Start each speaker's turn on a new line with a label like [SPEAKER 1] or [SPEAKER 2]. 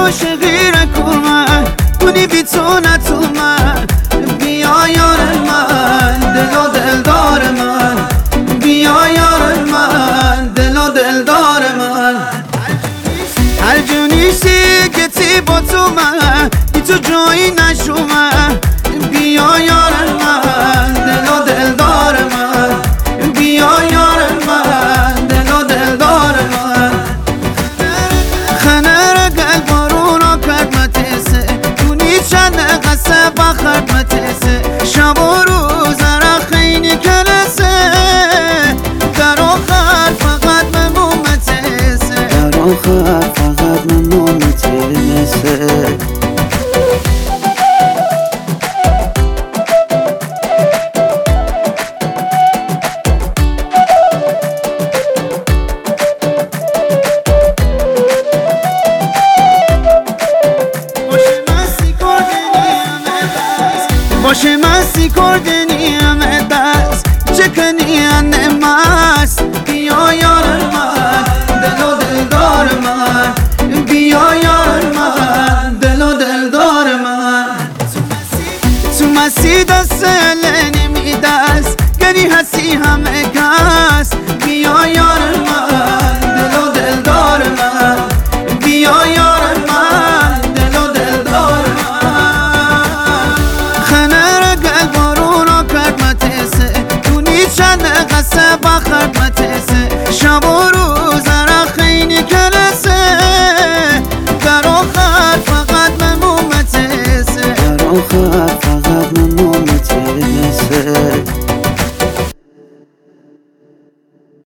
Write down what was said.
[SPEAKER 1] عاشقی رکومه اونی بی تو نتومه بیا یار من دل و دلدار من بیا یار من دل و دلدار من هر جونیشی که تی با تو من بی تو جایی نشومه بیا یار من دل و دلدار من بیا یار من دل و دلدار من خنر قلب رونا کرد متیسه دونی چند قصه بخرد متیسه شب و روز را خیلی کلسه در آخر فقط ممون متیسه در آخر فقط ممون متیسه باشه مستی کردنی همه دست چکنی انماست بیا یار من دل و دلدار من بیا یار من دل و دلدار من تو مستی دست نمی دست گنی هستی همه کس بیا یار من دل و دلدار من بیا یار من دل و دلدار قصه بخرد متیسه شب و روز را خیلی کلسه در آخر فقط ممون متیسه در آخر